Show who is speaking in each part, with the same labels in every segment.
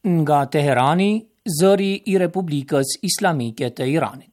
Speaker 1: Nga Teherani, zëri I Republikës Islamike të Iranit.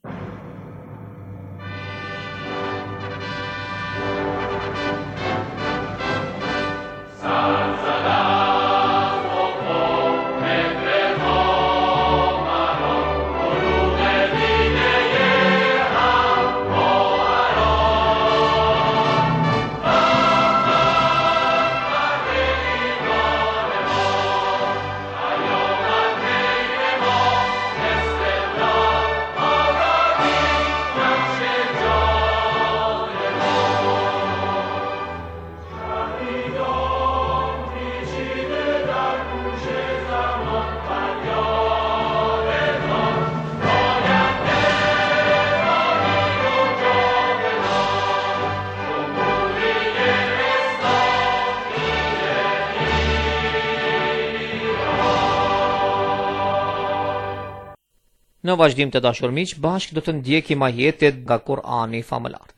Speaker 2: Në vazhdim të dashur miq, bashkë do të ndjekim ajetet nga Kur'ani famëlar.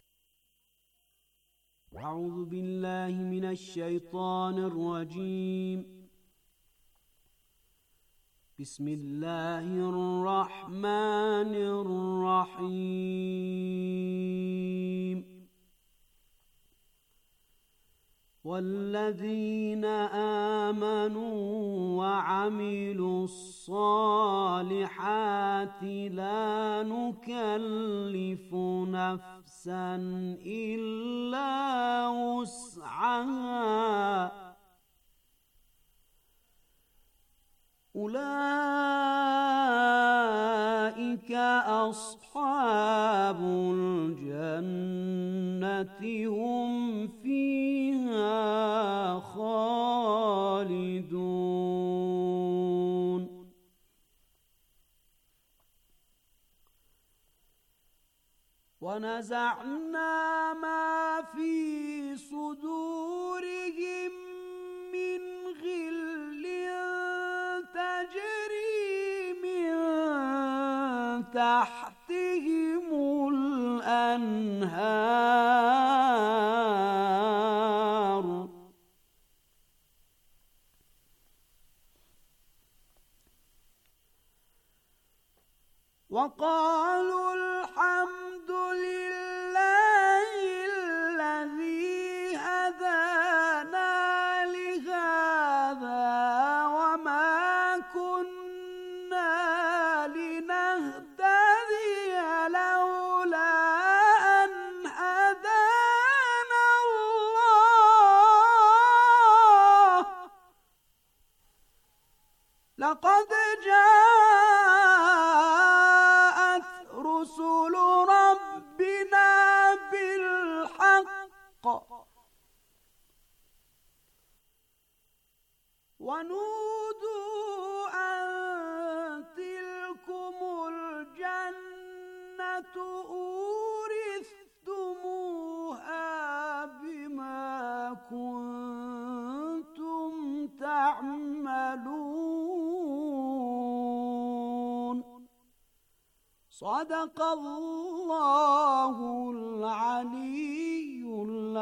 Speaker 3: A'udhu billahi minash shaitanir rajim. Bismillahir rahmanir rahim. والذين آمنوا وعملوا الصالحات لا نكلف نفسا إلا وسعها أولئك أصحاب الجنة هم فيها خالدون ونزعنا ما في صدورهم من غل تجري من تحتهم الأنهار وقالوا الحمد لله الذي هدانا لهذا وما كنا لنهتدي لولا أن هدانا الله لقد جاءت رسل ربنا بالحق ونودوا أن تلكم الجنة أورثتموها بما كنتم تعملون صدق الله العلي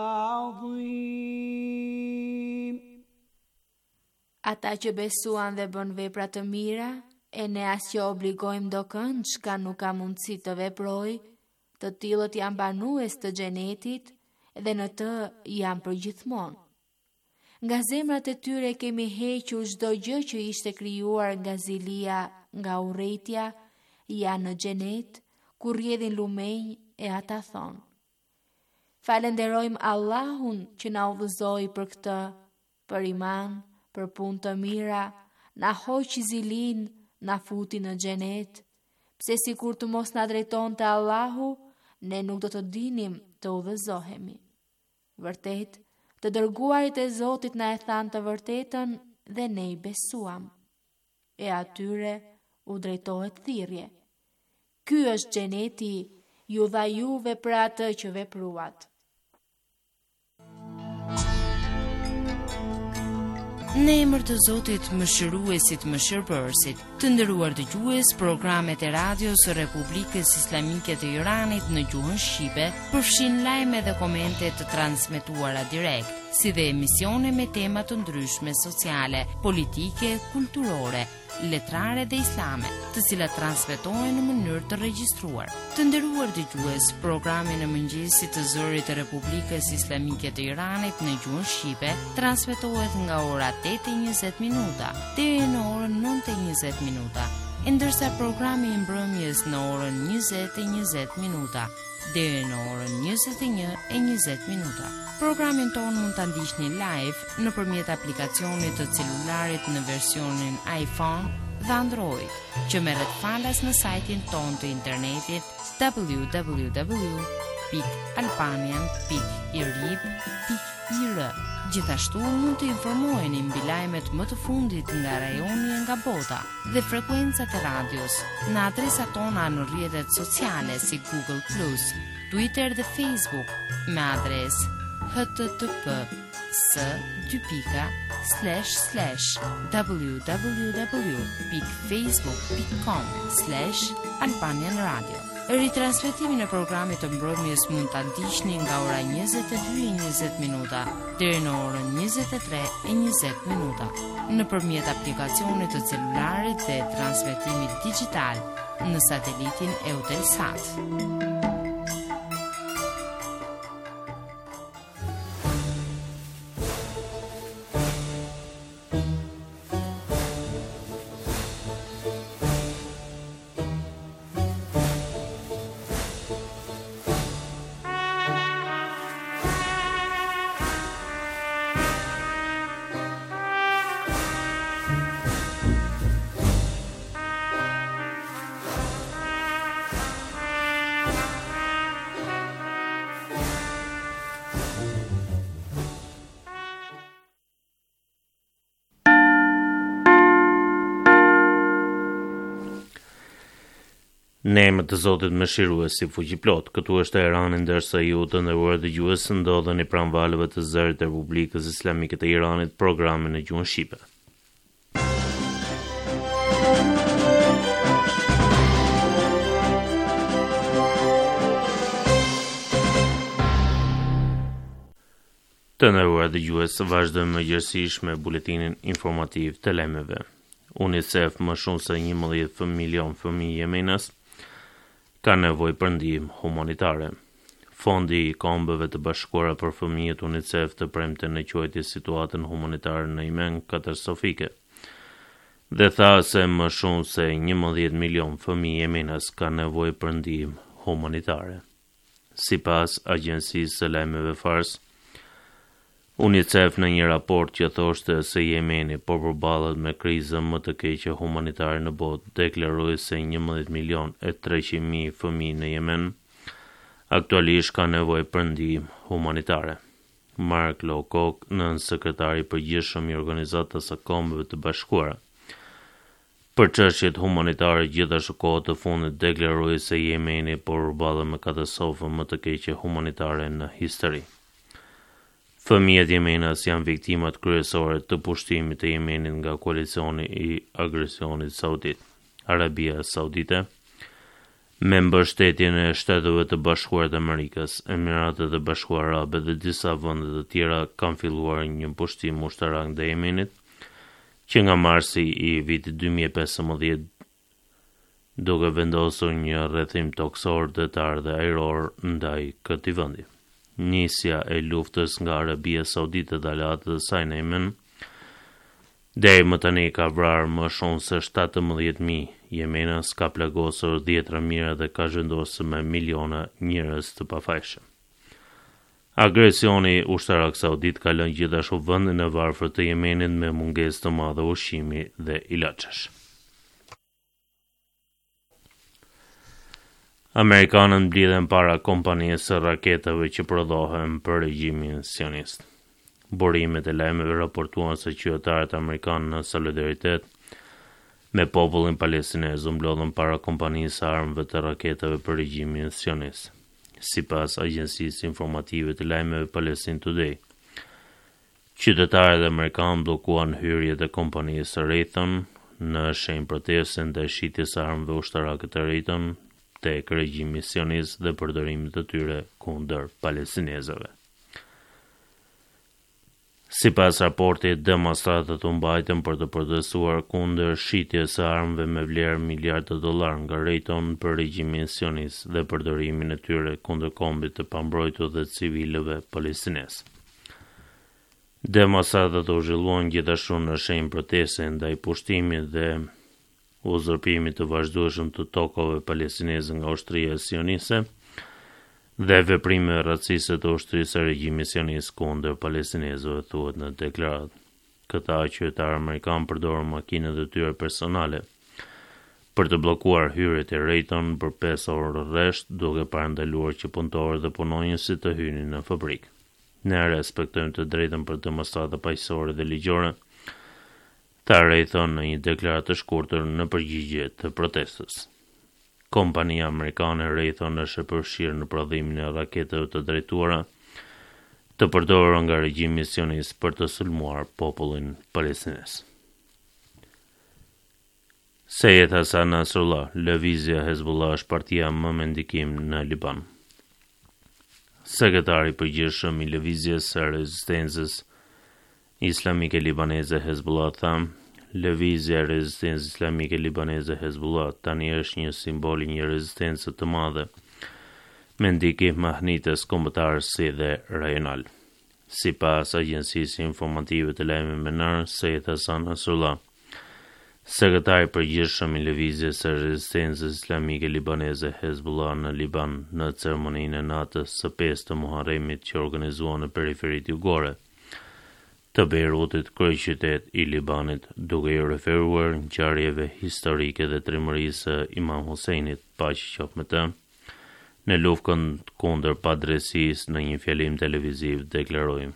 Speaker 3: العظيم.
Speaker 4: Ata që besuan dhe bën vepra të mira, e ne asgjë obligojmë dokënd çka nuk ka mundësi të veproj, të tillët janë banues të xhenetit dhe në të janë përgjithmonë. Nga zemrat e tyre kemi hequr çdo gjë që ishte krijuar nga zilia, nga urrëtia, janë në xhenet, ku rrjedhin lumenj e ata thonë: Falenderojmë Allahun që na udhëzoi për këtë, për iman, për punë të mira, na hoqi zilin, na futi në xhenet, pse sikur të mos na drejtonte Allahu, ne nuk do të dinim të udhëzohemi. Vërtet, të dërguarit e Zotit na e thanë të vërtetën dhe ne I besuam. E atyre u drejtohet thirrje. Ky është xheneti, ju dha juve për atë që vepruat.
Speaker 5: Në emër të Zotit Mëshiruesit Mëshirbërësit, të nderuar dëgjues, programet e radios së Republikës Islamike të Iranit në gjuhën shqipe përfshin lajme dhe komente të transmetuara direkt, si dhe emisione me tema të ndryshme sociale, politike, kulturore, letrare dhe islame, të cilat transmetohen në mënyrë të regjistruar. Të nderuar dëgjues, programi në mëngjesit të zërit të Republikës Islamike të Iranit në gjuhën shqipe transmetohet nga ora 8:20 minuta deri në orën 9:20 minuta, ndërsa programi i mbrëmjes në orën 20:20 minuta deri në orën 21:20 minuta. Programin tonë mund ta ndiqni live nëpërmjet aplikacionit të celularit në versionin iPhone dhe Android, që merret falas në sajtin tonë të internetit www.albanian.irib.ir. Gjithashtu mund të informoheni mbi lajmet më të fundit nga rajoni e nga bota dhe frekuencat e radios në adresat tona në rrjetet sociale si Google+, Twitter dhe Facebook me adresë http://www.facebook.com/Albanian Radio. Ritransmetimin e programit të mbrëmjes mund ta ndiqni nga ora 22:20 minuta deri në orën 23:20 minuta nëpërmjet aplikacionit të celularit dhe transmetimit digjital në satelitin Eutelsat.
Speaker 6: Në emër të Zotit Mëshiruesi Fuqiplot, këtu është Irani, ndërsa ju të nderuar dëgjues ndodheni pranë valëve të zërit të Republikës Islamike të Iranit, programin në gjuhën shqipe. Të nderuar dëgjues, vazhdojmë mëngjesisht me buletinin informativ të lajmeve. UNICEF më shumë se 11 milion fëmijë jemenas ka nevojë për ndihmë humanitare. Fondi i Kombeve të Bashkuara për Fëmijët UNICEF të premten në quajtje situatën humanitare në Yemen katastrofike dhe tha se më shumë se 11 milion fëmijë jemenas ka nevojë për ndihmë humanitare. Sipas agjencisë së lajmeve Fars, UNICEF në një raport që thoshte se Jemeni po përballet me krizën më të keqe humanitare në botë, deklaroi se 11.300.000 fëmijë në Yemen aktualisht ka nevojë për ndihmë humanitare. Mark Lowcock, nënsekretari i përgjithshëm i Organizatës së Kombeve të Bashkuara për çështjet humanitare gjithashtu kohë të fundit, deklaroi se Jemeni po përballet me katastrofën më të keqe humanitare në histori. Fëmijët jemenas janë viktimat kryesore të pushtimit të Yemenit nga koalicioni i agresionit saudit. Arabia Saudite, me mbështetjen e Shteteve të Bashkuara të Amerikës, Emiratet e Bashkuara Arabe dhe disa vende të tjera kanë filluar një pushtim ushtarak ndaj Yemenit, që nga marsi i vitit 2015 duke vendosur një rrethim toksor, detar dhe ajror ndaj këtij vendi. Nisja e luftës nga Arabia Saudite dhe aleatët e saj në Yemen deri më tani ka vrarë më shumë se 17.000 jemenas, ka plagosur 10 mijëra dhe ka zhvendosur me miliona njerëz të pafajshëm. Agresioni ushtarak saudit ka lënë gjithashtu vendin e varfër të Yemenit me mungesë të madhe ushqimi dhe ilaçesh. Amerikanët mblidhen para kompanisë së raketave që prodhohen për regjimin sionist. Burimet e lajmeve raportuan se qytetarët amerikanë në solidaritet me popullin palestinez u mblodhën para kompanisë së armëve të raketave për regjimin sionist. Sipas agjencisë informative të lajmeve Palestine Today, Qytetarët amerikanë bllokuan hyrjet e kompanisë Raytheon në shenjë proteste ndaj shitjes së armëve ushtarake të Raytheon tek regjimi sionist dhe përdorimit të tyre kundër palestinezëve. Sipas raportit, demonstratët u mbajtën për të protestuar kundër shitjes së armëve me vlerë miliardë dollar nga Raytheon për regjimin sionist dhe përdorimin e tyre kundër kombit të pambrojtur dhe civilëve palestinez. Demonstratët u zhvilluan gjithashtu në shenjë proteste ndaj pushtimit dhe uzurpimit të vazhdueshëm të tokave palestineze nga ushtria sioniste dhe veprime raciste të ushtrisë së regjimit sionist kundër palestinezëve, thuhet në deklaratë. Këta qytetarë amerikanë përdorën makinat e tyre personale për të bllokuar hyrjet e Raytheon për 5 orë rresht, duke parandaluar që punëtorët dhe punonjësit të hynin në fabrikë. Ne respektojmë të drejtën për demonstrata paqësore dhe ligjore, tha Raytheon në një deklaratë të shkurtër në përgjigje të protestës. Kompania amerikane Raytheon është e përfshirë në prodhimin e raketeve të drejtuara të përdorura nga regjimi sionist për të sulmuar popullin palestinez. Seyed Hasan Nasrullah, lëvizja Hezbollah është partia më me ndikim në Liban. Sekretari përgjithshëm i lëvizjes së rezistencës islamike libaneze Hezbollah tha, lëvizja e rezistencës islamike libaneze Hezbollah tani është një simbol i një rezistence të madhe me ndikim mahnites kombëtarës si dhe rajonal. Sipas agjencisë informative të lajmeve Menar, Seyed Hasan Nasrullah, sekretari përgjithshëm i lëvizjes së rezistencës islamike libaneze Hezbollah në Liban në ceremoninë e natës së 5 të Muharremit që organizuan në periferitë jugore të Beirutit, kryeqytet i Libanit, duke i referuar ngjarjeve historike dhe trimërisë së Imam Huseinit, paqë qoftë me të, në luftën kundër padrejtisë. Në një fjalim televiziv deklaroi: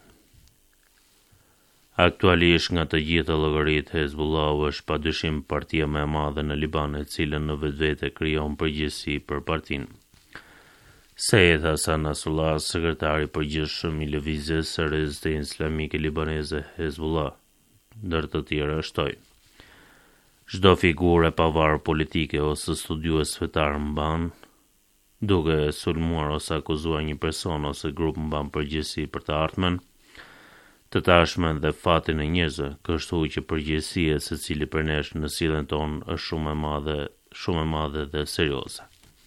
Speaker 6: aktualisht nga të gjitha llogaritë, Hezbollahu është padyshim partia më e madhe në Liban, e cila në vetvete krijon përgjegjësi për partinë. Seyed Hasan Nasrullah, sekretari përgjithshëm i lëvizjes së rezistencës islamike libaneze Hezbollah, ndër të tjerë shtoi: çdo figurë e pavarur politike ose studiues fetar mban, duke sulmuar ose akuzuar një person ose grup, mban përgjegjësi për të ardhmen, të tashmen dhe fatin e njerëzve, kështu që përgjegjësia e secili për nesh në sjelljen tonë është shumë e madhe dhe serioze.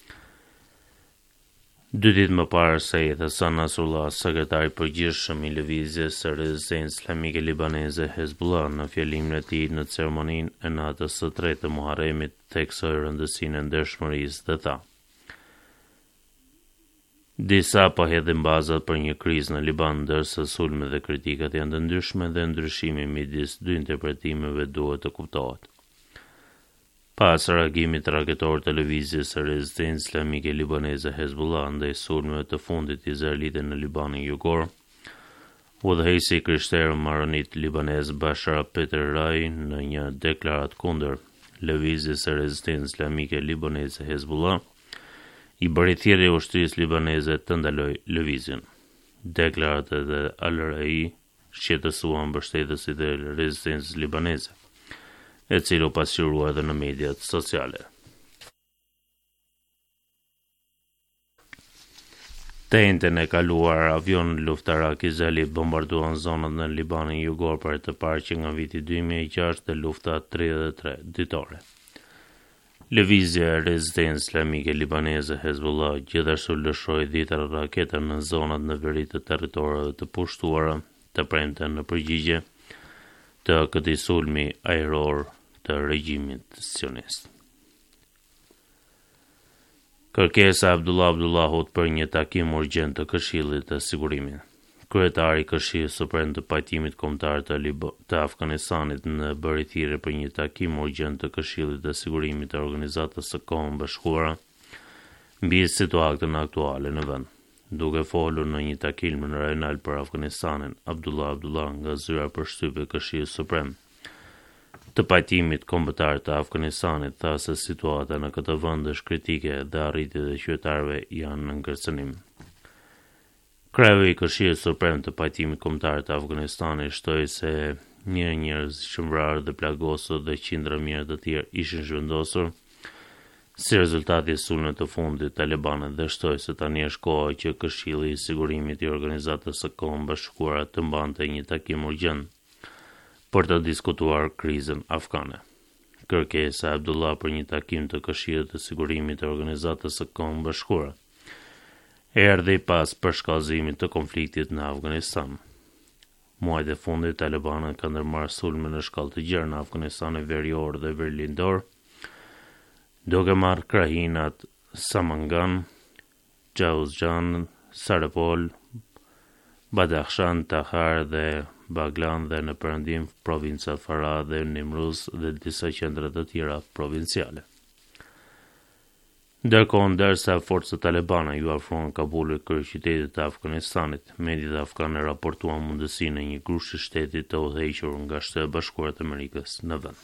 Speaker 6: 2 ditë më parë, Seyed Hasan Nasrullah, sekretari përgjithshëm i lëvizjes së rezistencës islamike libaneze Hezbollah, në fjalimin e tij në ceremoninë e natës së 3 të Muharremit, theksoi rëndësinë e ndershmërisë dhe tha: disa po hedhin bazat për një krizë në Liban, ndërsa sulmet dhe kritikat janë të ndryshme dhe ndryshimi midis 2 interpretimeve duhet të kuptohet. Pas reagimit raketor të lëvizjes së rezistencës islamike libaneze Hezbollah ndaj sulmeve të fundit izraelite në Libanin jugor, udhëheqësi i krishterë maronit libanez Bashar Peter Rai, në një deklaratë kundër lëvizjes së rezistencës islamike libaneze Hezbollah, i bëri thirrje ushtrisë libaneze të ndaloj lëvizjen. Deklaratat e Al-Rai shqetësuan mbështetësit e rezistencës libaneze, e cila u pasqyrua edhe në mediat sociale. Të njëjtën e kaluar, avion luftarak izraelit bombarduan zonat në Libanin jugor për të parë që nga viti 2006 dhe lufta 33 ditore. Lëvizja e rezistencës islamike libaneze Hezbollah gjithashtu lëshoi 10 raketa në zonat në veri të territoreve të pushtuara të premte në përgjigje të këtij sulmi ajror të regjimit sionist. Kërkesa Abdullah Abdullahut për një takim urgjent të Këshillit të Sigurimit. Kryetari i Këshillit Suprem të Pajtimit Kombëtar të Afganistanit në bëri thirrje për një takim urgjent të Këshillit të Sigurimit të Organizatës së Kombeve Bashkuara mbi situatën aktuale në vend. Duke folur në një takim rajonal për Afganistanin, Abdullah nga zyra për shtypje Këshillit Suprem të Pajtimit Kombëtar të Afganistanit tha se situata në këtë vend është kritike dhe arritjet e qytetarëve janë në ngërcënim. Kreu I Këshillit Suprem të Pajtimit Kombëtar të Afganistanit shtoi se një njerëz që vrarë dhe plagosur dhe qindra mijë të tjerë ishin zhvendosur si rezultati I sulmeve të fundit talibanët dhe shtoi se tani është koha që Këshilli I Sigurimit I Organizatës së Kombeve Bashkuara të mbante një takim urgjent për të diskutuar krizën afgane. Kërkesa e Abdullah për një takim të Këshillit të Sigurimit të Organizatës së Kombeve Bashkuara erdhi pas përshkallëzimit të konfliktit në Afganistan. Muajt e fundit talibanët kanë ndërmarrë sulme në shkallë të gjerë në Afganistanin verior dhe verlindor, duke marrë krahinat Samangan, Jauzjan, Sarapol, Badakhshan, Tahar dhe Baglan dhe në perëndim provincat Farah dhe Nimruz dhe disa qendra të tjera provinciale. Ndërkohë, ndërsa forcat talibane ju afruan Kabulit kryeqytetit të Afganistanit, mediat afgane raportuan mundësinë e një grushi shteti të udhëhequr nga Shtetet Bashkuara të Amerikës në vend.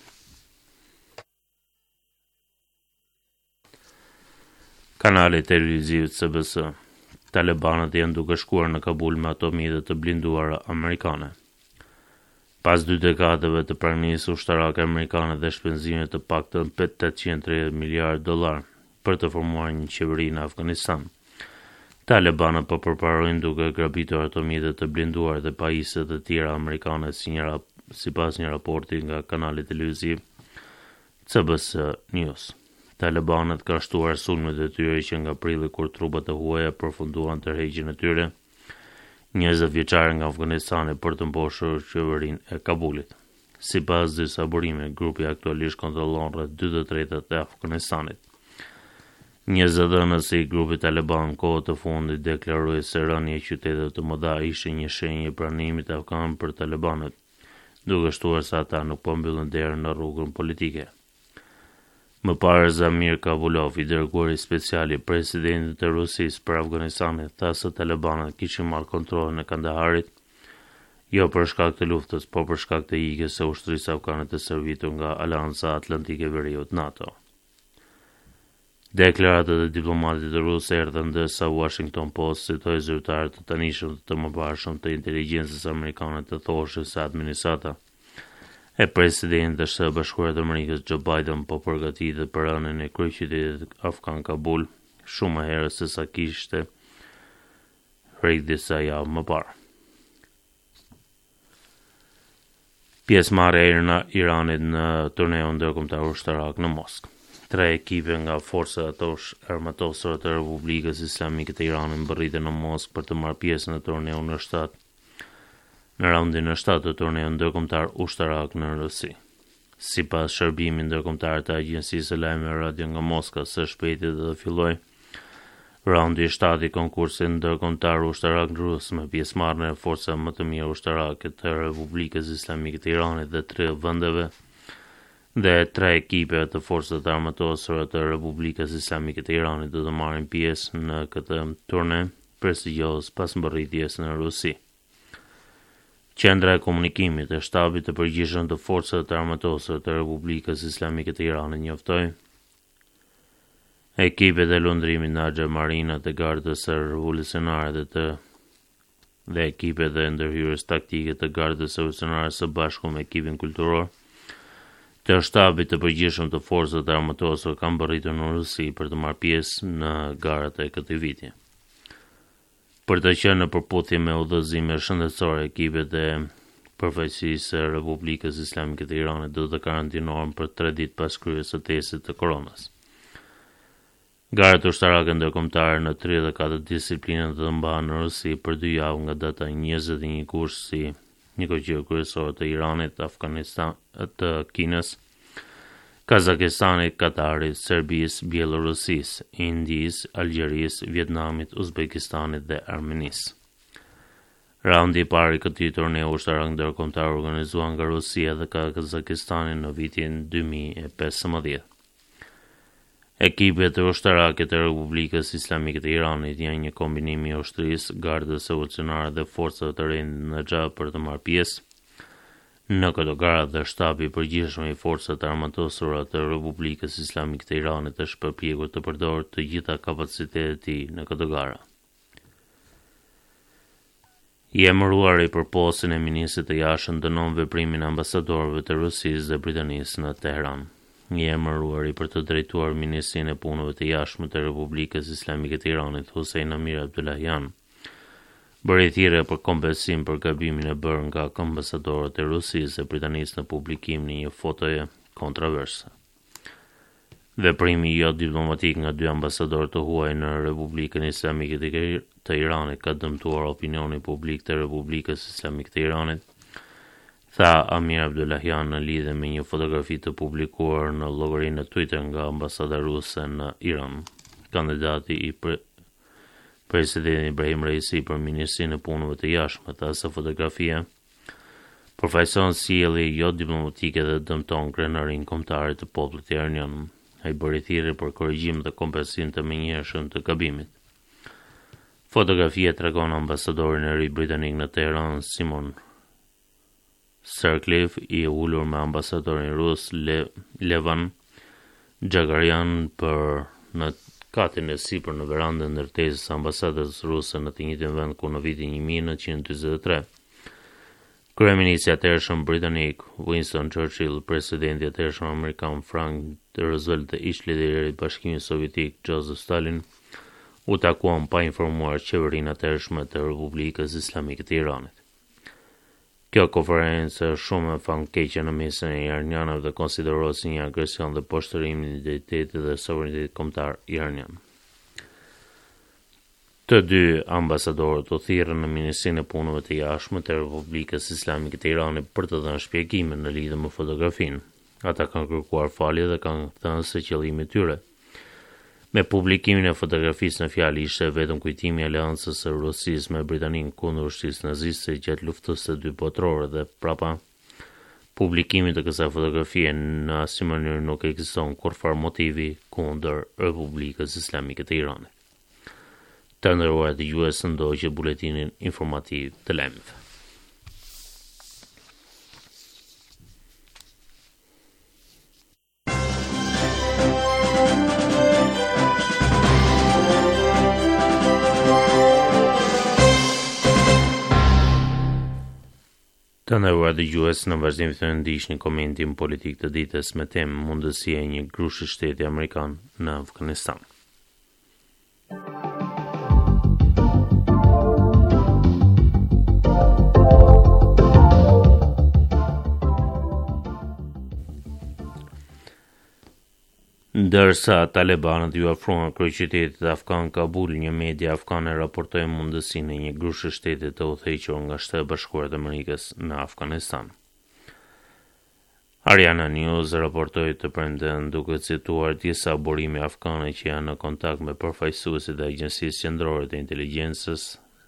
Speaker 6: Kanali televiziv CBS. Talibanët janë duke shkuar në Kabul me ato mjete të blinduara amerikane. Pas 2 dekadave të pranërisë ushtarake amerikane dhe shpenzime të paktën $830 miliardë për të formuar një qeveri në Afganistan, talibanët po përparojnë duke grabitur ato mjete të blinduar dhe pajisje të tjera amerikane sipas një raporti nga kanali televiziv CBS News. Talibanët kanë shtuar sulmet e tyre që nga prilli kur trupat e huaja përfunduan tërheqjen e tyre 20 vjeçare nga Afganistani për të mposhtur qeverinë e Kabulit. Sipas disa burime, grupi aktualisht kontrollon rreth 2/3 e Afganistanit. Një zëdhënës I grupit taliban kohë të fundit deklaroi se rënja e qyteteve të mëdha ishte një shenjë e pranimit afgan për talibanët, duke shtuar se ata nuk po mbyllën derën në rrugën politike. Më parë Zamir Kabulov, I dërguari special I presidentit të Rusisë për Afganistanin, tha se talibanët kishin marrë kontrollin e Kandaharit, jo për shkak të luftës, por për shkak të ikjes së ushtrisë afgane të servitur nga Aleanca Atlantike e Veriut NATO. Deklaratat e diplomatit rusë erdhën ndërsa Washington Post citoi zyrtarët të tanishëm të mëparshëm të inteligjencës amerikane të thoshte se administrata e presidentit të Shtetit Bashkuar të Amerikës Joe Biden po përgatitet për rënien e kryeqytetit afgan Kabul shumë më herët se sa kishte rreth disa javë më parë. Pjesëmarrja e Iranit në turneun ndërkombëtar ushtarak në Moskë. 3 ekipe nga forcat armatosore të Republikës Islamike të Iranit mbërriten në Moskë për të marrë pjesë në turneun në raundin e 7 të turneut ndërkombëtar ushtarak në Rusi. Sipas shërbimit ndërkombëtar të agjencisë së lajmeve radio nga Moska, së shpejti do të fillojë raundi I 7 I konkursit ndërkombëtar ushtarak rus me pjesëmarrjen e forcave më të mira ushtarake të Republikës Islamike të Iranit dhe 3 vendeve dhe 3 ekipe të forcave armatosore të Republikës Islamike të Iranit do të marrin pjesë në këtë turne prestigjioz pas mbërritjes në Rusi. Qendra e komunikimit e shtabit të përgjithshëm të forcave armatosore të Republikës Islamike të Iranit njoftoi ekipet e lundrimit në Agja Marina të gardës së revolucionare dhe ekipet e ndërhyrjes taktike të gardës revolucionare së bashku me ekipin kulturor të shtabit të përgjithshëm të forcave armatosore kanë mbërritur në Rusi për të marrë pjesë në garat e këtij viti. Për të qenë në përputhje me udhëzime shëndetësore, ekipet e përfaqësisë së Republikës Islamike të Iranit do të karantinohen për 3 ditë pas kryerjes së testit të koronës. Garat ushtarake ndërkombëtare në 34 disiplina do të mbahen në Rusi për 2 javë nga data 21 gusht si një koqërë kryesore të Iranit, Afganistan, të Kinës, Kazakistanit, Katarit, Serbisë, Bielorusisë, Indisë, Algjerisë, Vietnamit, Uzbekistanit dhe Armenisë. Raundi I parë I këtij turneu ushtarak ndërkombëtar organizuar nga Rusia dhe Kazakistani në vitin 2015. Ekipet ushtarake të Republikës Islamike të Iranit janë një kombinim I ushtrisë, gardës revolucionare dhe forcave të rendit në Xha për të marrë pjesë në këto gara dhe shtabi I përgjithshëm I forcave armatosore të Republikës Islamike të Iranit është përpjekur të përdorë të gjitha kapacitetet e tij në këto gara. I emëruari për postën e ministrit të jashtëm dënon veprimin e ambasadorëve të Rusisë dhe Britanisë në Teheran. I emëruari për të drejtuar Ministrinë e Punëve të Jashtme të Republikës Islamike të Iranit, Hossein Amir Abdullahian, bëri thirrje për kompensim për gabimin e bërë nga ambasadorët e Rusisë dhe Britanisë në publikim në një fotoje kontroverse. Veprimi jo diplomatik nga dy ambasadorë të huaj në Republikën Islamike të Iranit ka dëmtuar opinionin publik të Republikës Islamike të Iranit, tha Amir Abdullahian në lidhje me një fotografi të publikuar në llogarinë e Twitter nga ambasada ruse në Iran. Kandidati i presidenti Ibrahim Raisi për Ministrinë e Punëve të Jashtme tha se fotografia përfaqëson sjellje jo diplomatike dhe dëmton krenarinë kombëtare të popullit iranian. Ai bëri thirrje për korrigjim dhe kompensim të menjëhershëm të gabimit. Fotografia tregon ambasadorin e ri britanik në Teheran, Simon Sircliffe, i ulur me ambasadorin rus Levan Jagaryan për në katin e sipër në verandën e ndërtesës së ambasadës ruse në të njëjtin vend ku në vitin 1943. Kryeministri i atëhershëm britanik Winston Churchill, presidenti i atëhershëm amerikan Franklin Roosevelt dhe ish lideri i Bashkimit Sovjetik Joseph Stalin u takuan pa informuar qeverinë atëhershme të Republikës Islamike të Iranit. Kjo konferencë është shumë e famkeqe në mesin e iranianëve dhe konsiderohet si një agresion dhe poshtërim në identitetit dhe suverenitetit kombëtar iranian. Të dy ambasadorët u thirrën në Ministrinë e Punëve të Jashtme të Republikës Islamike të Iranit për të dhënë shpjegime në lidhje me fotografinë. Ata kanë kërkuar falje dhe kanë thënë se qëllimi i tyre me publikimin e fotografisë në fjalë ishte vetëm kujtimi i aleancës së Rusisë me Britaninë kundër ushtrisë naziste gjatë luftës së dytë botërore dhe prapa publikimi të kësaj fotografie në asnjë mënyrë nuk ekziston kurrë motivi kundër Republikës Islamike të Iranit. Të ndërruar të US ndoqë buletinin informativ të lajmeve. Të ndërruar të US në vazhdim të ndiqni komentin politik të ditës me temë mundësia e një grushi shteti amerikan në Afganistan. Ndërsa talibanët ju afruan kryeqytetit afgan Kabul, një media afgane raportoi mundësinë e një grushi shteti të udhëhequr nga Shtetet Bashkuara të Amerikës në Afganistan. Ariana News raportoi të premten duke cituar disa burime afgane që janë në kontakt me përfaqësuesit e Agjencisë Qendrore të Inteligjencës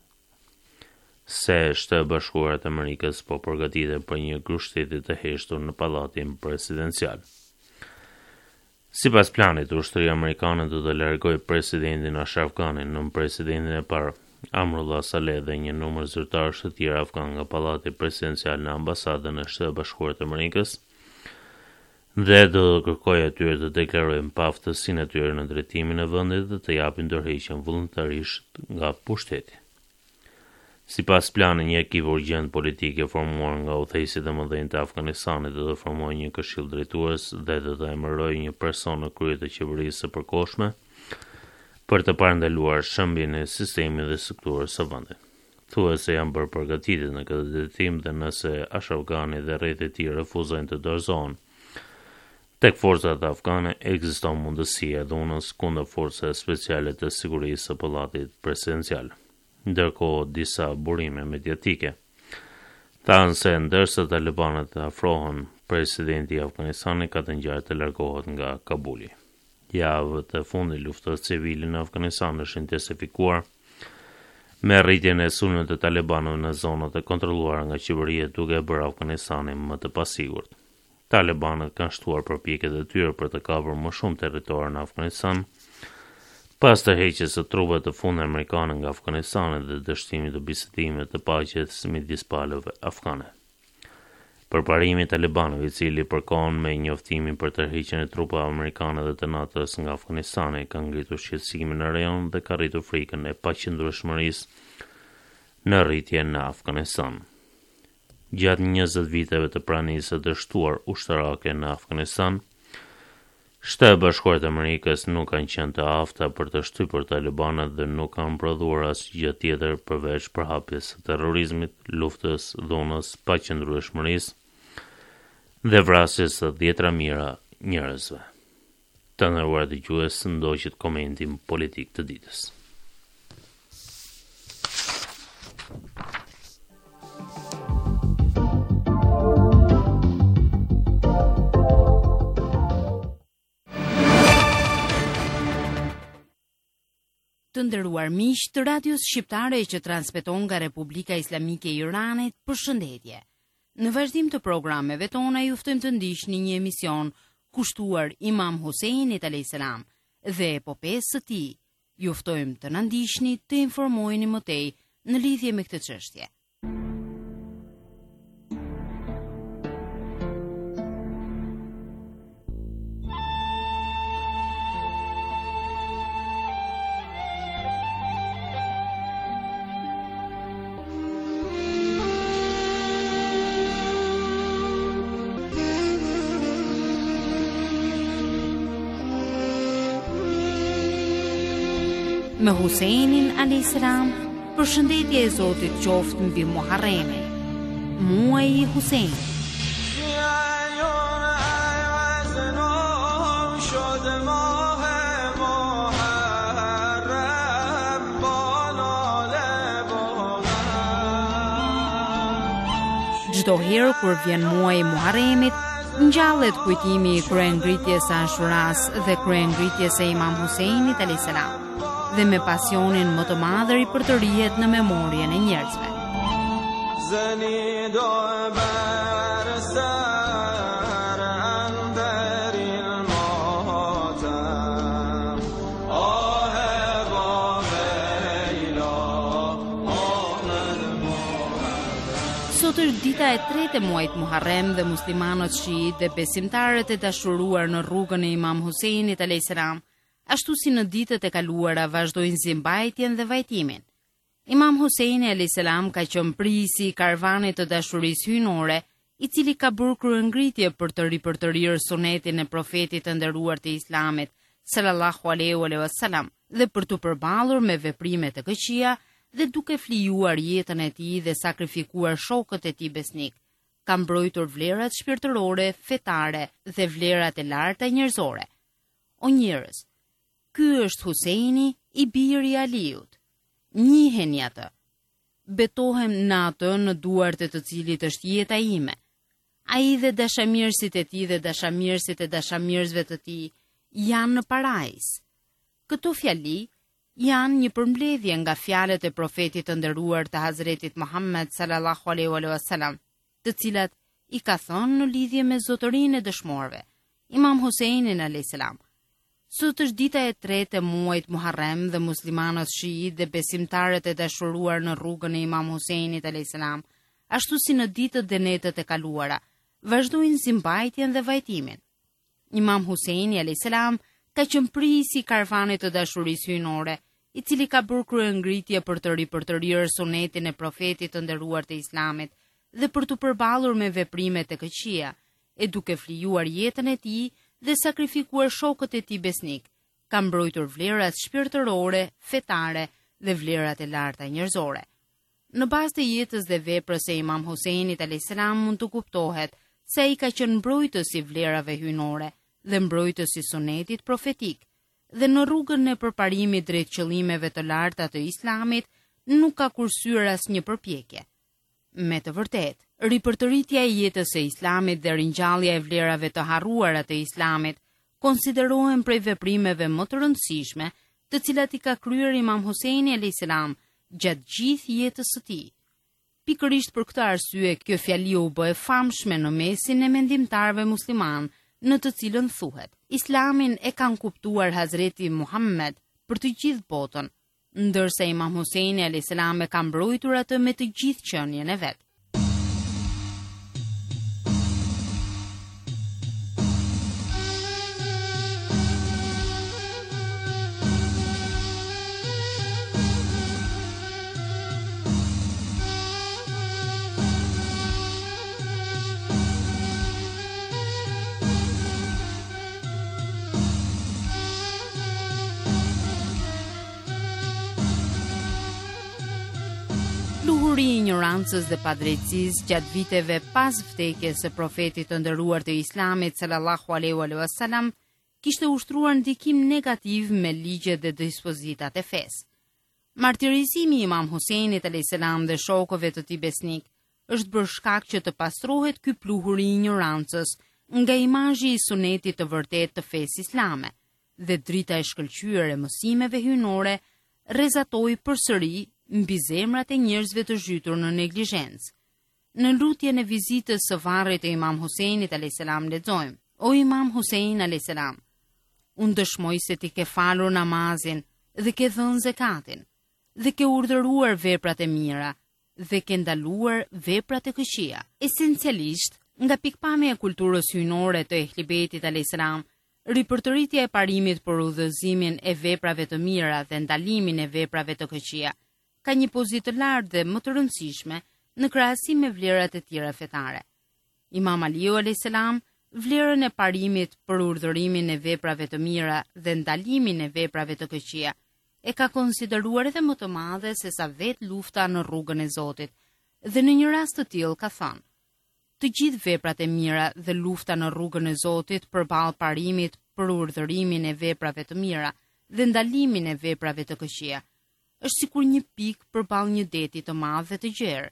Speaker 6: se Shtetet Bashkuara të Amerikës po përgatiten për një grup shteti të heshtur në pallatin presidencial. Sipas planit, ushtria amerikane do të largojë presidentin Ashraf Ghani, nën presidentin e parë Amrullah Saleh dhe një numër zyrtarësh të tjerë afgan nga pallati presidencial në ambasadën e Shtetit Bashkuar të Amerikës dhe do të kërkojë atyre të deklarojnë paaftësinë e tyre në drejtimin e vendit dhe të japin ndërheqjen vullnetarisht nga pushteti. Sipas planit, një ekip urgjent politike formuar nga udhëheqësit e mëdhenj të Afganistanit do të formojë një këshill drejtues dhe do të emërojë një person në krye të qeverisë së përkohshme për të parandaluar shëmbjen e sistemit dhe strukturës së vendit. Thuhet se janë bërë përgatitje në këtë drejtim dhe nëse Ashraf Ghani dhe rrethet e tij refuzojnë të dorëzohen tek forcat afgane, ekziston mundësia e dhunës kundër forcave speciale të sigurisë së pallatit presidencial. Ndërkohë, disa burime mediatike thanë se ndërsa talibanët afrohen, presidenti i Afganistanit ka të ngjarë të largohet nga Kabuli. Javët e fundit luftës civile në Afganistan është intensifikuar me rritjen e sulmeve të talibanëve në zonat e kontrolluara nga qeveria duke bërë Afganistanin më të pasigurt. Talibanët kanë shtuar përpjekjet e tyre për të kapur më shumë territor në Afganistan, pas tërheqjes së trupave të fundit amerikane nga Afganistani dhe dështimit të bisedimeve të paqes midis palëve afgane. Përparimi i talibanëve, i cili përkon me njoftimin për tërheqjen e trupave amerikane dhe të NATO-s nga Afganistani, ka ngritur shqetësimin në rajon dhe ka rritur frikën e paqëndrueshmërisë në rritje në Afganistan. Gjatë 20 viteve të pranisë së dështuar ushtarake në Afganistan, Shtetet Bashkuara të Amerikës nuk kanë qenë të afta për të shtypur talibanët dhe nuk kanë prodhuar asgjë tjetër përveç përhapjes së terrorizmit, luftës, dhunës, paqëndrueshmërisë dhe vrasjes së dhjetra mijëra njerëzve. Të nderuar dëgjues, ndoqët komentin politik të ditës.
Speaker 5: Të nderuar miq të radios shqiptare që transmeton nga Republika Islamike e Iranit, përshëndetje. Në vazhdim të programeve tona ju ftojmë të ndiqni një emision kushtuar Imam Huseinit a.s. dhe epopesë së tij. Ju ftojmë të na ndiqni, të informoheni më tej në lidhje me këtë çështje. Me Huseinin a.s. përshëndetje e Zotit qoftë mbi Muharremin, muaji i Huseinit. Çdo herë kur vjen muaji i Muharremit, ngjallet kujtimi i kryengritjes së Ashuras dhe kryengritjes së Imam Huseinit a.s. dhe me pasionin më të madh për të rihet në memorien e njerëzve. Sot është dita e tretë e muajit Muharrem dhe muslimanët shiit dhe besimtarët e dashuruar në rrugën e Imam Huseinit a.s. ashtu si në ditët e kaluara vazhdojnë zimbajtjen dhe vajtimin. Imam Huseini a.s. ka qenë prisi i karvanit të dashurisë hyjnore, i cili ka bërë kryengritje për të ripërtërirë sunetin e profetit të nderuar të Islamit, sallallahu alaihi wasallam, dhe për të përballur me veprime të këqija dhe duke flijuar jetën e tij dhe sakrifikuar shokët e tij besnik, ka mbrojtur vlerat shpirtërore, fetare dhe vlerat e larta njerëzore. O njerëz, ky është Huseini, i biri i Aliut. Njiheni atë. Betohem në atë në duart e të cilit është jeta ime. Ai dhe dashamirësit e tij dhe dashamirësit e dashamirësve të tij janë në parajs. Këto fjali janë një përmbledhje nga fjalët e profetit të nderuar të Hazretit Muhammed sallallahu alaihi wasallam, të cilat i ka thënë në lidhje me zotërinë e dëshmorëve, Imam Huseinin a.s. Sot është dita e tretë e muajit Muharrem dhe muslimanët shiit dhe besimtarët e dashuruar në rrugën e Imam Huseinit a.s. ashtu si në ditët dhe netët e kaluara, vazhdojnë zimbajtjen dhe vajtimin. Imam Huseini a.s. ka qenë prisi i karvanit të dashurisë hyjnore, i cili ka bërë kryengritje për të ripërtërirë sunetin e profetit të nderuar të Islamit dhe për të përballur me veprime të këqija, e duke flijuar jetën e tij dhe sakrifikuar shokët e tij besnik, ka mbrojtur vlerat shpirtërore, fetare dhe vlerat e larta njerëzore. Në bazë të jetës dhe veprës së Imam Huseinit a.s. mund të kuptohet se ai ka qenë mbrojtës i vlerave hyjnore dhe mbrojtës i sunetit profetik, dhe në rrugën e përparimit drejt qëllimeve të larta të Islamit nuk ka kursyer asnjë përpjekje. Me të vërtetë, ripërtëritja e jetës së Islamit dhe ringjallja e vlerave të harruara të Islamit konsiderohen prej veprimeve më të rëndësishme, të cilat i ka kryer Imam Huseini a.s. gjatë gjithë jetës së tij. Pikërisht për këtë arsye, kjo fjali u bë e famshme në mesin e mendimtarëve musliman, në të cilën thuhet: Islamin e kanë kuptuar Hazreti Muhammed për të gjithë botën, ndërsa Imam Huseini a.s. e ka mbrojtur atë me të gjithë qenien e vet. Pluhuri i ignorancës dhe padrejtësisë gjatë viteve pas vdekjes së profetit të nderuar të Islamit sallallahu alaihi wasallam kishte ushtruar ndikim negativ me ligjet dhe dispozitat e fesë. Martirizimi i Imam Husejnit alayhis salam dhe shokëve të tij besnik është bërë shkak që të pastrohet ky pluhur i ignorancës nga imazhi i sunetit të vërtet të fesë islame dhe drita e shkëlqyer e mësimeve hyjnore rrezatoi përsëri mbi zemrat e njerëzve të zhytur në neglizhencë. Në lutjen e vizitës së varrit të Imam Husejnit alayhis salam lexojmë: O Imam Husejn alayhis salam, unë dëshmoj se ti ke falur namazin dhe ke dhënë zekatin dhe ke urdhëruar veprat e mira dhe ke ndaluar veprat e këqija. Esencialisht, nga pikpamja e kulturës hyjnore të Ehlibetit alayhis salam, ripërtëritja e parimit për udhëzimin e veprave të mira dhe ndalimin e veprave të këqija ka një pozitë të lartë dhe më të rëndësishme në krahasim me vlerat e tjera fetare. Imam Aliu alayhis salam vlerën e parimit për urdhërimin e veprave të mira dhe ndalimin e veprave të këqija e ka konsideruar edhe më të madhe se sa vetë lufta në rrugën e Zotit, dhe në një rast të tillë ka thënë: të gjithë veprat e mira dhe lufta në rrugën e Zotit përballë parimit për urdhërimin e veprave të mira dhe ndalimin e veprave të këqija është sikur një pikë përballë një deti të madh dhe të gjerë.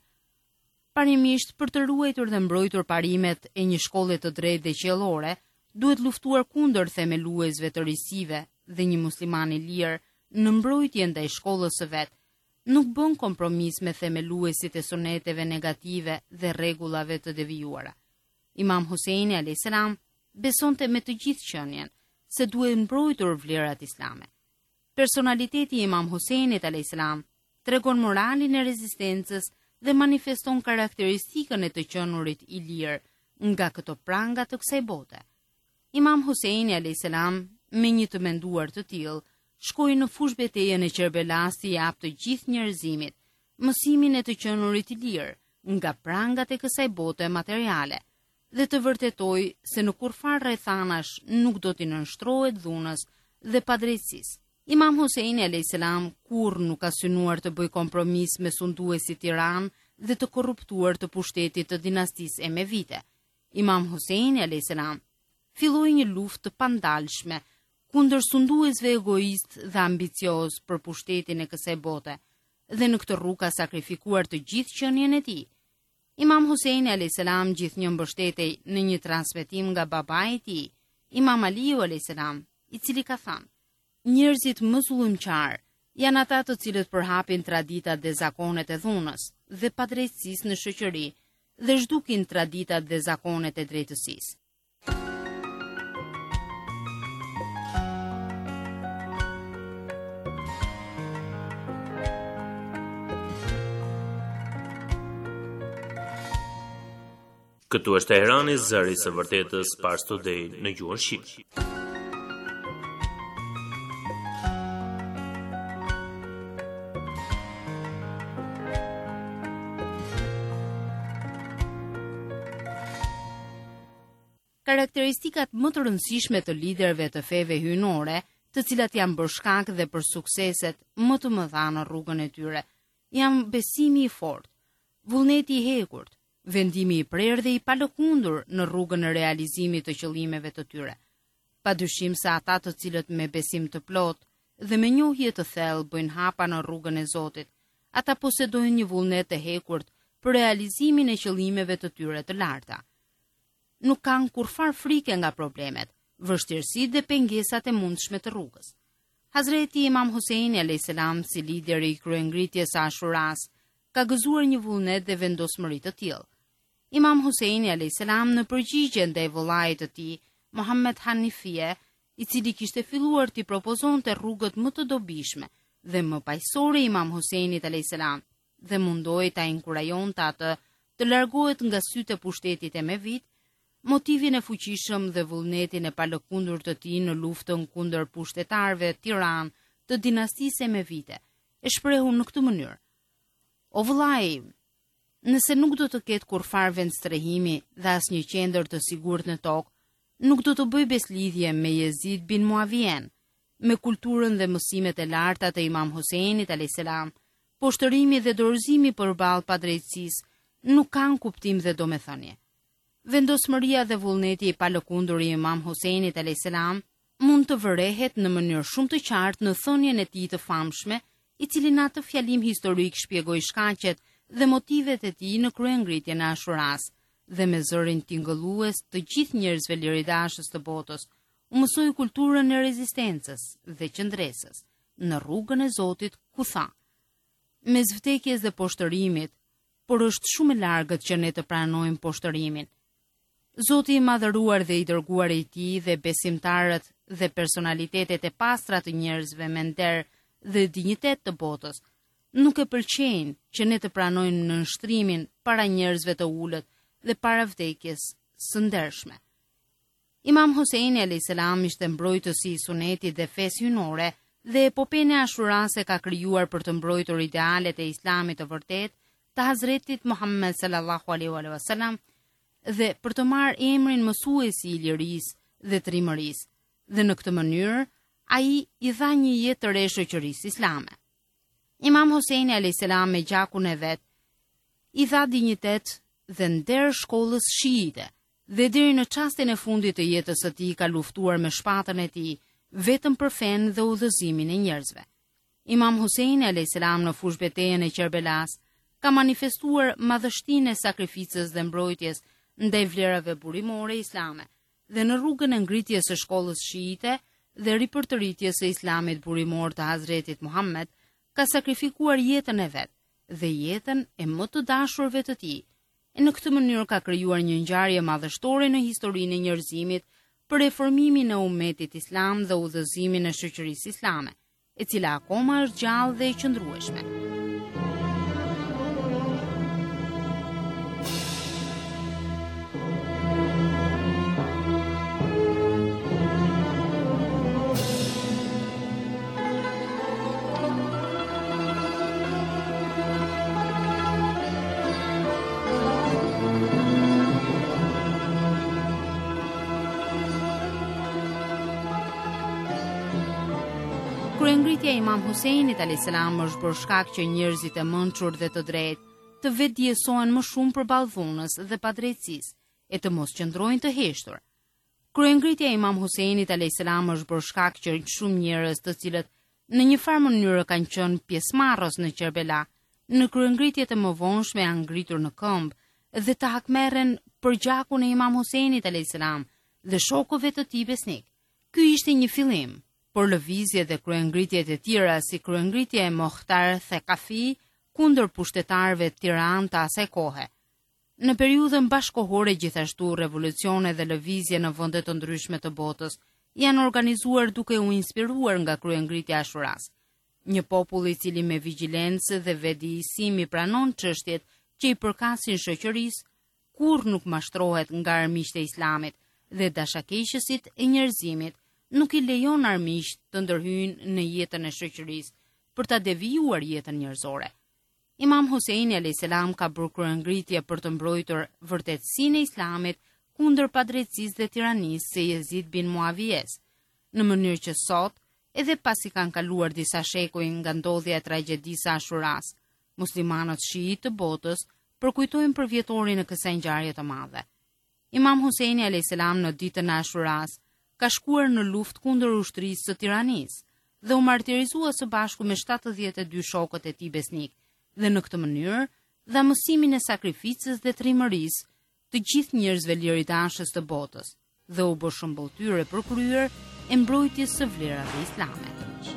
Speaker 5: Parimisht, për të ruajtur dhe mbrojtur parimet e një shkolle të drejtë dhe qiellore, duhet luftuar kundër themeluesve të risive dhe një musliman i lirë në mbrojtje ndaj shkollës së vet nuk bën kompromis me themeluesit e suneteve negative dhe rregullave të devijuara. Imam Husejni alayhis salam besonte me të gjithë qenjen se duhet mbrojtur vlerat islame. Personaliteti i Imam Husejnit alayhis salam tregon moralin e rezistencës dhe manifeston karakteristikën e të qenurit i lirë nga këto pranga të kësaj bote. Imam Husejni alayhis salam, me një të menduar të tillë, shkoi në fush betejën e Kerbelas i jap të gjithë njerëzimit mësimin e të qenurit i lirë nga prangat e kësaj bote materiale dhe të vërtetoi se në kurfar rrethanash nuk do t'i nënshtrohet dhunës dhe padrejtësisë. Imam Husejni alayhis salam kurrë nuk ka synuar të bëjë kompromis me sunduesit tiran dhe të korruptuar të pushtetit të dinastisë emevite. Imam Husejni alayhis salam filloi një luftë të pandalshme kundër sunduesve egoist dhe ambicioz për pushtetin e kësaj bote dhe në këtë rrugë ka sakrifikuar të gjithë qenien e tij. Imam Husejni alayhis salam gjithnjë mbështetej në një transmetim nga babai i tij, Imam Aliu alayhis salam, i cili ka thënë: njerëzit më zullumqar janë ata të cilët përhapin traditat dhe zakonet e dhunës dhe padrejtësisë në shoqëri dhe zhdukin traditat dhe zakonet e drejtësisë.
Speaker 6: Këtu është Teherani, zëri i së vërtetës, Pars Today në gjuhën shqipe.
Speaker 5: Karakteristikat më të rëndësishme të liderëve të feve hyjnore, të cilat janë bërë shkak dhe për sukseset më të mëdha në rrugën e tyre, janë besimi i fortë, vullneti i hekurt, vendimi i prerë dhe i palëkundur në rrugën e realizimit të qëllimeve të tyre. Padyshim se ata të cilët me besim të plot dhe me njohje të thellë bëjnë hapa në rrugën e Zotit, ata posedojnë një vullnet të hekurt për realizimin e qëllimeve të tyre të larta. Nuk kanë kurfar frike nga problemet, vështirësitë dhe pengesat e mundshme të rrugës. Hazreti Imam Husejni alayhis salam, si lideri i kryengritjes së Ashuras, ka gëzuar një vullnet dhe vendosmëri të tillë. Imam Husejni alayhis salam, në përgjigje ndaj vëllait të tij, Muhammed Hanifie, i cili kishte filluar t'i propozonte rrugët më të dobishme dhe më paqësore Imam Husejnit alayhis salam, dhe mundoi ta inkurajonte atë të largohet nga sytë e pushtetit emevit, motivin e fuqishëm dhe vullnetin e palëkundur të tij në luftën kundër pushtetarëve tiran të dinastisë emevite, e shprehur në këtë mënyrë: O vëllai, nëse nuk do të ketë kurfar vend strehimi dhe asnjë qendër të sigurt në tokë, nuk do të bëj beslidhje me Yezid bin Muavien, me kulturën dhe mësimet e larta të Imam Husejnit alayhis salam, poshtërimi dhe dorëzimi përballë padrejtësisë nuk kanë kuptim dhe domethënie. Vendosmëria dhe vullneti i palëkundur i Imam Husejnit a.s. mund të vërehet në mënyrë shumë të qartë në thënien e tij të famshme, i cili në atë fjalim historik shpjegoi shkaqet dhe motivet e tij në kryengritjen e Ashuras, dhe me zërin tingëllues të gjithë njerëzve liridashës të botës, u mësoi kulturën e rezistencës dhe qëndresës në rrugën e Zotit, ku tha: mes vdekjes dhe poshtërimit, por është shumë e largët që ne të pranojmë poshtërimin. Zoti i madhëruar dhe i dërguar i tij dhe besimtarët dhe personalitetet e pastra të njerëzve me nder dhe dinjitet të botës nuk e pëlqejnë që ne të pranojmë nënshtrimin para njerëzve të ulët dhe para vdekjes së ndershme. Imam Husejni a.s. ishte mbrojtësi i sunetit dhe fesë hyjnore dhe epopene Ashurase ka krijuar për të mbrojtur idealet e Islamit të vërtet të Hazretit Muhammed sallallahu alaihi wasallam dhe për të marrë emrin mësuesi i lirisë dhe trimërisë, dhe në këtë mënyrë ai i dha një jetë të re shoqërisë islame. Imam Husejni a.s. me gjakun e vet i dha dinjitet dhe nder shkollës shiite, dhe deri në çastin e fundit të jetës së tij ka luftuar me shpatën e tij vetëm për fen dhe udhëzimin e njerëzve. Imam Husejni a.s. në fushbetejën e Kerbelas ka manifestuar madhështinë e sakrificës dhe mbrojtjes ndaj vlerave burimore islame, dhe në rrugën e ngritjes së shkollës shiite dhe ripërtëritjes së islamit burimor të Hazretit Muhammed, ka sakrifikuar jetën e vet dhe jetën e më të dashurve të tij. E në këtë mënyrë ka krijuar një ngjarje madhështore në historinë e njerëzimit për reformimin e ummetit islam dhe udhëzimin e shoqërisë islame, e cila akoma është gjallë dhe e qëndrueshme. Kryengritja e Imam Husejnit a.s. është bërë shkak që njerëzit e mençur dhe të drejtë të vetdiesohen më shumë përballë dhunës dhe padrejtësisë e të mos qëndrojnë të heshtur. Kryengritja e Imam Husejnit a.s. është bërë shkak që shumë njerëz të cilët në një farë mënyrë kanë qenë pjesëmarrës në Kerbela, në kryengritjet e mëvonshme janë ngritur në këmbë dhe të hakmerren për gjakun e Imam Husejnit a.s. dhe shokëve të tij besnik. Ky ishte një fillim, por lëvizje dhe kryengritjet e tjera si kryengritja e Mohtar Thekafi kundër pushtetarëve tiran të asaj kohe. Në periudhën bashkohore gjithashtu revolucione dhe lëvizje në vende të ndryshme të botës janë organizuar duke u inspiruar nga kryengritja e Ashuras. Një popull i cili me vigjilencë dhe vetëdijësim pranon çështjet që i përkasin shoqërisë, kur nuk mashtrohet nga armiqtë e Islamit dhe dashakeqësit e njerëzimit, nuk i lejon armiqt të ndërhyjnë në jetën e shoqërisë për ta devijuar jetën njerëzore. Imam Husejni a.s. ka bërë kryengritje për të mbrojtur vërtetësinë e Islamit kundër padrejtësisë dhe tiranisë së Yezid bin Muavijes, në mënyrë që sot, edhe pasi kanë kaluar disa shekuj nga ndodhja e tragjedisë së Ashuras, muslimanët shiit të botës përkujtojnë për vjetorin e kësaj ngjarje të madhe. Imam Husejni a.s. në ditën e Ashuras ka shkuar në luftë kundër ushtrisë së tiranisë dhe u martirizua së bashku me 72 shokët e tij besnik, dhe në këtë mënyrë dha mësimin e sakrificës dhe trimërisë të gjithë njerëzve liridashës të botës dhe u bë shëmbulltyre për kryer e mbrojtjes së vlerave islame.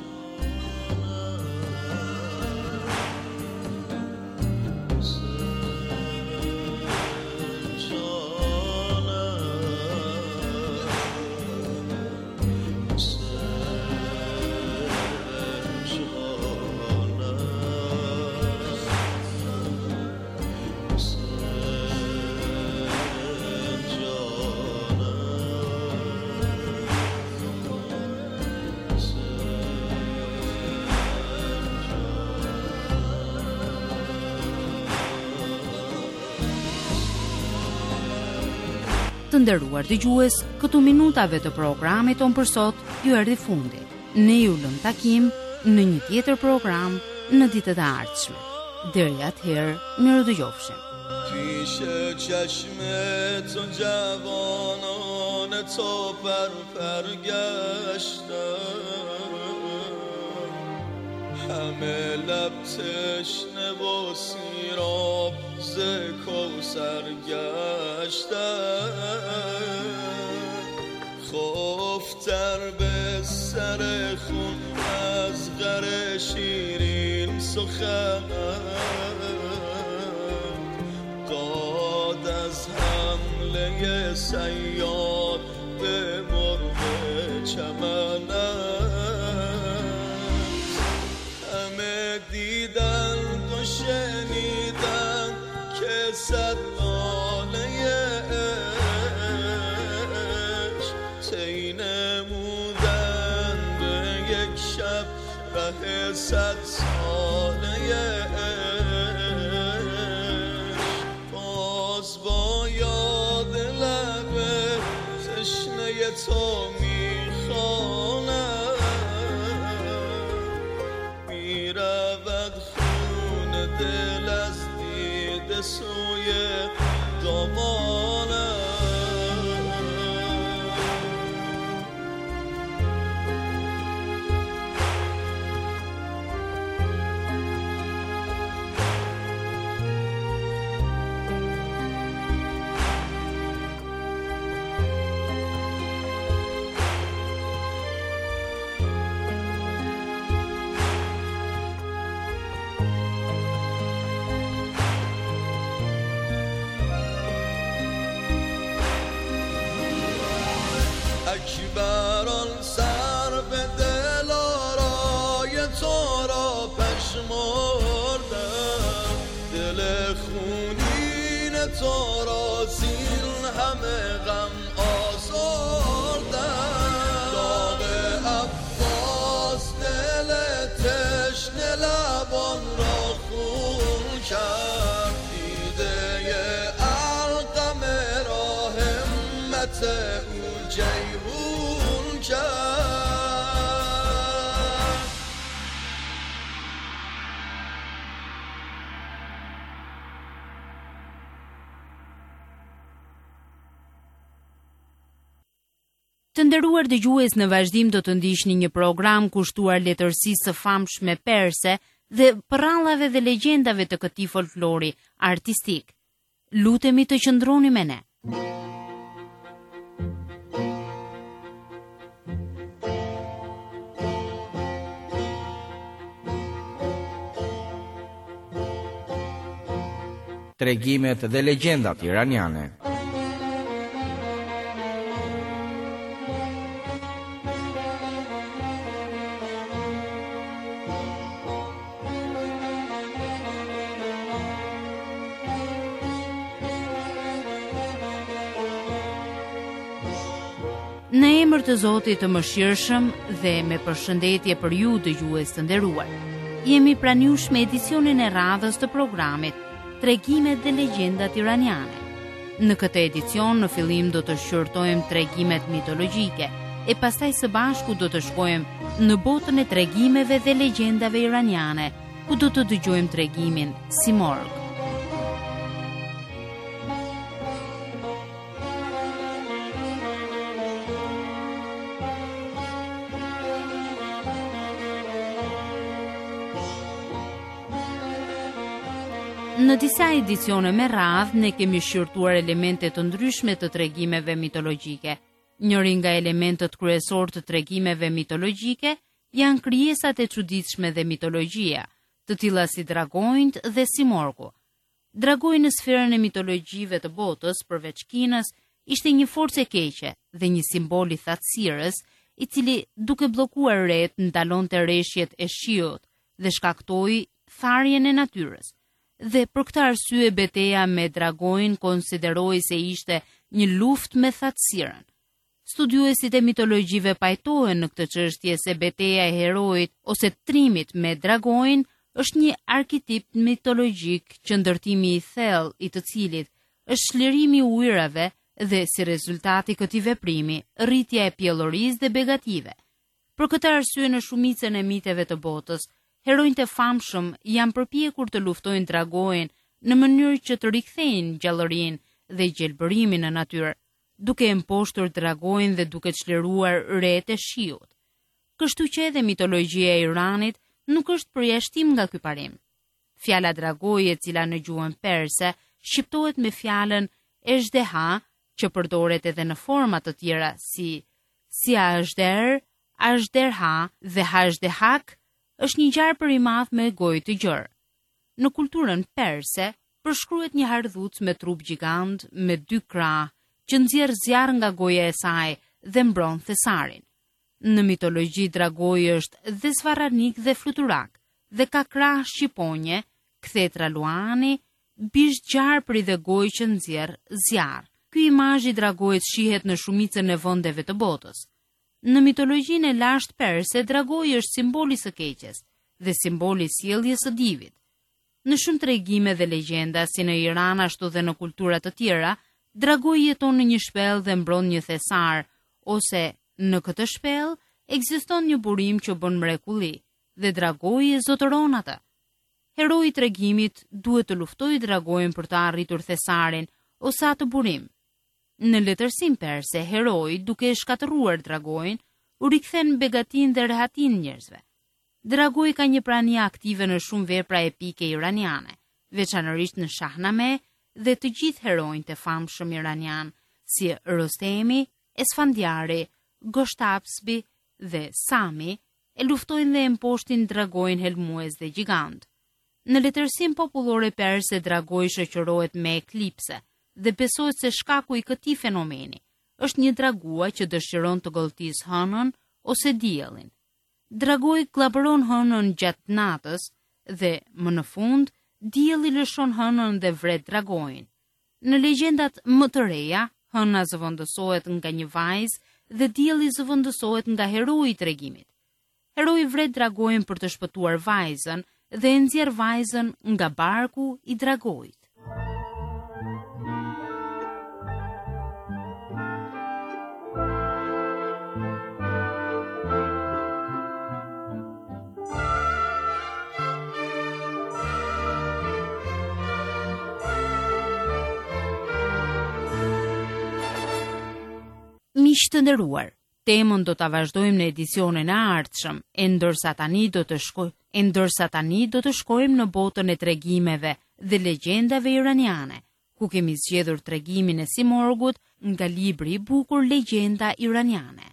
Speaker 5: Të nderuar dëgjues, këtu minutave të programit ton për sot ju erdhi fundi. Ne ju lëm takim në një tjetër program në ditët e ardhshme. Deri atëherë, mirëdëgjofshim.
Speaker 7: پیش چشم تو جوانان تو پر گشتم همه لب تشنه و سیراب ز کوثر گشتم خفتر به سر خون از غر شیرین سخن داد از حمله صیاد به مرغ چمنم همه دیدند و شنیدند که صد ناله عشق طی نمودند به یک شب ره 100 ساله تو میخوانم میرود خون دل از دیده سوی دامانم اکبران سر به دل آرای تو را پشمردم دل خونین تو را زین همه غم آزردم داغ عباس دل تشنه لبان را خون کرد دیده علقم را همت جیهون کرد
Speaker 5: Të nderuar dëgjues, në vazhdim do të ndiqni një program kushtuar letërsisë së famshme perse dhe përrallave dhe legjendave të këtij folklori artistik. Lutemi të qëndroni me ne.
Speaker 8: Tregimet dhe legjendat iraniane.
Speaker 5: Në emër të Zotit të Mëshirshëm dhe me përshëndetje për ju dëgjues të nderuar, jemi pranë jush me edicionin e radhës të programit Tregimet dhe legjendat iraniane. Në këtë edicion në fillim do të shqyrtojmë tregimet mitologjike e pastaj së bashku do të shkojmë në botën e tregimeve dhe legjendave iraniane, ku do të dëgjojmë tregimin Simorgh. Në disa edicione me radhë ne kemi shqyrtuar elemente të ndryshme të tregimeve mitologjike. Njëri nga elementët kryesor të tregimeve mitologjike janë krijesat e çuditshme dhe mitologjia, të tilla si dragonjt dhe Simorghu. Dragoi në sferën e mitologjive të botës, përveç Kinës, ishte një forcë e keqe dhe një simbol i thatësirës, i cili duke bllokuar ret ndalonte rreshjet e shiut dhe shkaktoi tharjen e natyrës. Dhe për këtë arsye betejë me dragoin konsideroi se ishte një luftë me thatësirën. Studiuesit e mitologjive pajtohen në këtë çështje se betejë e heroit ose trimit me dragoin është një arketip mitologjik që ndërtimi i thellë i të cilit është çlirimi i ujërave dhe si rezultati këtij veprimi rritja e pjellorisë dhe begative. Për këtë arsye në shumicën e miteve të botës, Heronjtë e famshëm janë përpjekur të luftojnë dragojin në mënyrë që të rikthejnë gjallërinë dhe gjelbërimin në natyrë, duke e mposhtur dragojin dhe duke çliruar rreth e shiut. Kështu që edhe mitologjia e Iranit nuk është përjashtim nga ky parim. Fjala dragoi, e cila në gjuhën perse shqiptohet me fjalën ejdeha, që përdoret edhe në forma të tjera si ajder, ajderha dhe hajdehak, është një gjarpër i madh me gojë të gjerë. Në kulturën perse përshkruhet një hardhuc me trup gjigant me 2 krah, që nxjerr zjarr nga goja e saj dhe mbron thesarin. Në mitologji dragoi është dhe svarranik dhe fluturak, dhe ka krah shqiponje, kthetra luani, bisht gjarpëri dhe gojë që nxjerr zjarr. Ky imazh i dragoit shihet në shumicën e vendeve të botës. Në mitologjinë e lashtë perse, dragoi është simboli i së keqes dhe simboli i sjelljes së divit. Në shumë tregime dhe legjenda, si në Iran ashtu dhe në kultura të tjera, dragoi jeton në një shpellë dhe mbron një thesar, ose në këtë shpellë ekziston një burim që bën mrekulli dhe dragoi e zotëron atë. Heroi i tregimit duhet të luftojë dragoin për të arritur thesarin ose atë burim. Në letërsim perse, heroi, duke e shkatëruar dragoin, u rikthen begatin dhe rehatin njerëzve. Dragoi ka një prani aktive në shumë vepra epike iraniane, veçanërisht në Shahname dhe të gjithë heronjtë e famshëm iranian, si Rostemi, Esfandiari, Goshtabsbi dhe Sami, e luftojnë dhe e mposhtin dragoin helmues dhe gjigant. Në letërsim popullore perse, dragoi shoqërohet me eklipse, dhe besohet se shkaku i këtij fenomeni është një dragua që dëshiron të golltisë hënën ose diellin. Dragoi kllabëron hënën gjatë natës dhe më në fund dielli lëshon hënën dhe vret dragoin. Në legjendat më të reja, hëna zëvendësohet nga një vajzë dhe dielli zëvendësohet nga heroi i tregimit. Heroi vret dragoin për të shpëtuar vajzën dhe e nxjerr vajzën nga barku i dragoit. Miq të nderuar, temën do ta vazhdojmë në edicionin e ardhshëm, ndërsa tani do të shkojmë në botën e tregimeve dhe legjendave iraniane, ku kemi zgjedhur tregimin e Simorgut nga libri i bukur Legjenda iraniane.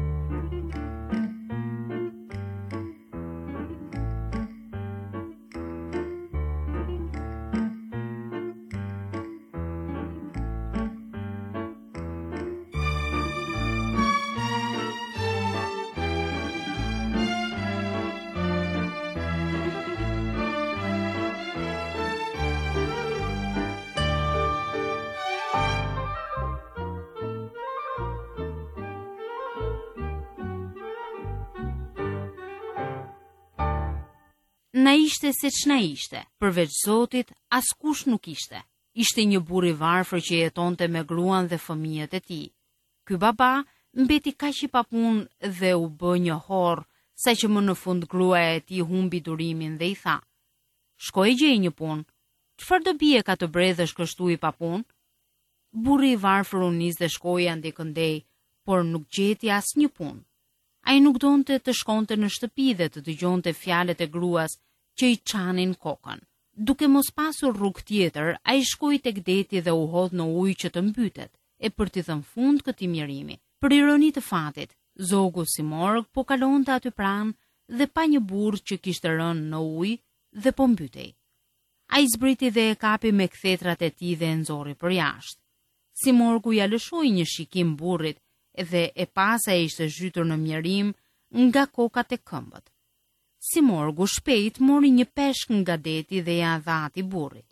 Speaker 5: Na ishte se ç'na ishte, përveç Zotit askush nuk ishte. Ishte një burr i varfër që jetonte me gruan dhe fëmijët e tij. Ky baba mbeti kaq i papun dhe u bë një horr, saqë më në fund gruaja e tij humbi durimin dhe i tha: "Shkoj gjej një punë. Çfarë do bie ka të bredhësh kështu i papun?" Burri i varfër u nis dhe shkoi andekëndej, por nuk gjeti asnjë punë. Ai nuk donte të shkonte në shtëpi dhe të dëgjonte fjalët e gruas që i çanin kokën. Duke mos pasur rrugë tjetër, ai shkoi tek deti dhe u hodh në ujë që të mbytet, e për t'i dhënë fund këtij mirimi. Për ironi të fatit, zogu Simorg po kalonte aty pranë dhe pa një burr që kishte rënë në ujë dhe po mbytej. Ai zbriti dhe e kapi me kthetrat e tij dhe e nxorri për jashtë. Simorgu ja lëshoi një shikim burrit dhe e pasa e ishte zhytur në mjerim nga kokat e këmbët. Simorgu shpejt mori një peshk nga deti dhe ja dha atij burrit.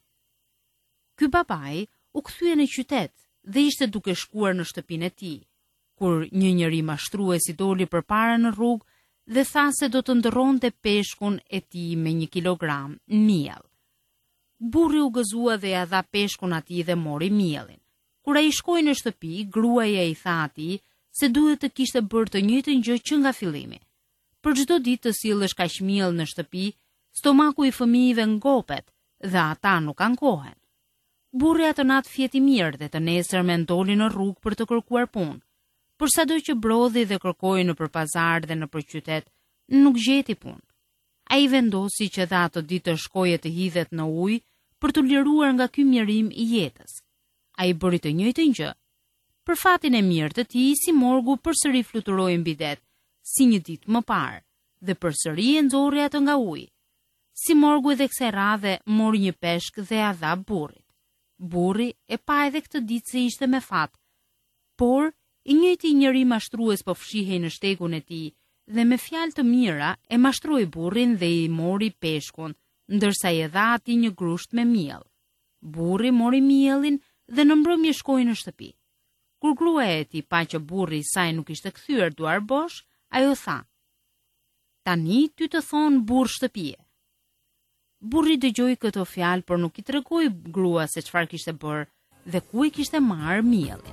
Speaker 5: Ky babai u kthye në qytet dhe ishte duke shkuar në shtëpinë e tij, kur një njeri mashtrues i doli përpara në rrugë dhe tha se do të ndërronte peshkun e tij me 1 kilogram miell. Burri u gëzua dhe ja dha peshkun atij dhe mori miellin. Kur ai shkoi në shtëpi, gruaja i tha atij se duhet të kishte bërë të njëjtën gjë që nga fillimi. Për çdo ditë të sillesh kaq miell në shtëpi Stomaku i fëmijëve ngopet dhe ata nuk ankohen. Burri atë natë fjeti mirë dhe të nesërmen doli në rrugë për të kërkuar punë. Por sado që brodhi dhe kërkoi nëpër pazar dhe nëpër qytet, nuk gjeti punë. Ai vendosi që dha ato ditë të shkojë të hidhet në ujë për të liruar nga ky mjerim i jetës. Ai bëri të njëjtën gjë. Për fatin e mirë të tij, Simorgu përsëri fluturoi mbi det, si një ditë më parë, dhe përsëri e nxorri atë nga uji. Simorgu edhe kësaj radhe mori një peshk dhe ja dha burrit. Burri e pa edhe këtë ditë se ishte me fat, por i njëjti njeri mashtrues po fshihej në shtekun e tij dhe me fjalë të mira e mashtroi burrin dhe i mori peshkun, ndërsa i dha atij një grusht me miell. Burri mori miellin dhe në mbrëmje shkoi në shtëpi. Kur gruaja e tij pa që burri i saj nuk ishte kthyer duar bosh, ajo tha: "Tani ty të thon burr shtëpie." Burri dëgjoi këto fjalë, por nuk i tregoi gruas se çfarë kishte bërë dhe ku i kishte marrë miellin.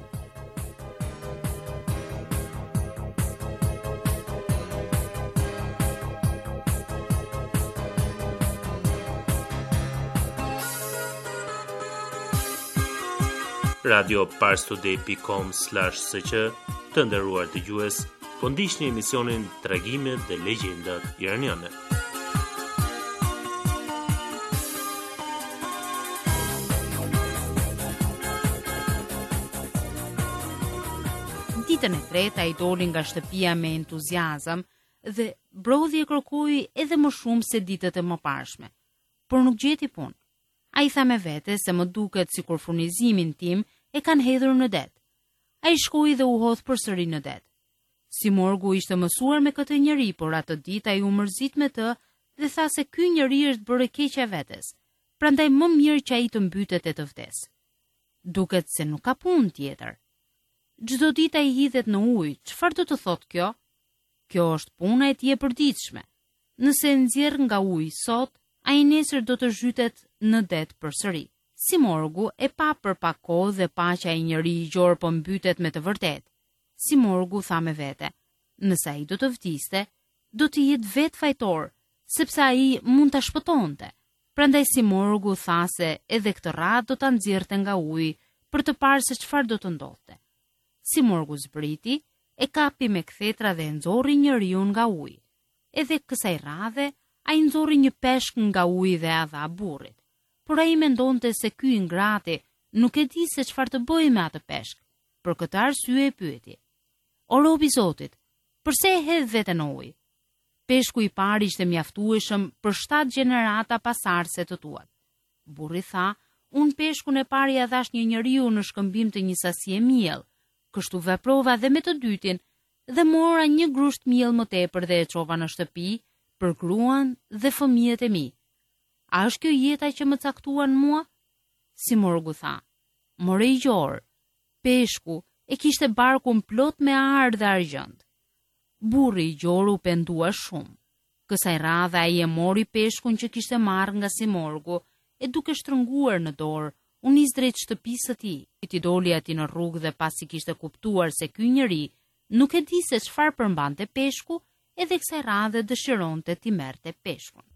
Speaker 6: radioparstoday.com/sq Të nderuar dëgjues, po ndiqni emisionin Tregimet dhe Legjendat Iraniane.
Speaker 5: Ditën e tretë ai doli nga shtëpia me entuziazëm dhe brodhi e kërkoi edhe më shumë se ditët e mëparshme, por nuk gjeti punë. Ai tha me vete se më duket sikur furnizimin tim e kanë hedhur në det. Ai shkoi dhe u hodh përsëri në det. Simorgu ishte mësuar me këtë njeri, por atë ditë ai u mërzit me të dhe tha se ky njeri është bërë keq e vetes, prandaj më mirë që ai të mbytet e të vdes. Duket se nuk ka punë tjetër. Çdo ditë ai hidhet në ujë, çfarë do të thotë kjo? Kjo është puna e tij e përditshme. Nëse nxjerr nga uji sot, ai nesër do të zhytet në det përsëri. Simorgu e pa për pak kohë dhe pa që ai njeri i gjor po mbytet me të vërtetë. Simorgu tha me vete: "Nëse ai do të vdiste, do të jetë vetë fajtor, sepse ai mund ta shpëtonte." Prandaj Simorgu tha se edhe këtë radhë do ta nxjerrte nga uji për të parë se çfarë do të ndodhte. Simorgu zbriti, e kapi me kthetra dhe nxorri njeriu nga uji. Edhe kësaj radhe ai nxorri një peshk nga uji dhe a dha burrit. Por ai mendonte se ky ingrati nuk e di se çfarë të bëjë me atë peshk. Për këtë arsye e pyeti: "O robi i Zotit, pse e hedh veten në ujë?" Peshku i parë ishte mjaftueshëm për 7 gjenerata pasardhëse të tuat. Burri tha: "Unë peshkun e parë ja dhash një njeriu në shkëmbim të një sasie miell. Kështu veprova dhe me të dytin dhe mora një grusht miell më tepër dhe e çova në shtëpi për gruan dhe fëmijët e mi. A është kjo jeta që më caktuan mua?" Simorgu tha: "More i gjor, peshku e kishte barkun plot me arë dhe argjend." Burri i gjor u pendua shumë. Kësaj radhe ai e mori peshkun që kishte marrë nga Simorgu e duke shtrënguar në dorë, u nis drejt shtëpisë së tij. Ti doli aty në rrugë dhe pasi kishte kuptuar se ky njeri nuk e di se çfarë përmbante peshku, edhe kësaj radhe dëshironte t'i merrte peshkun.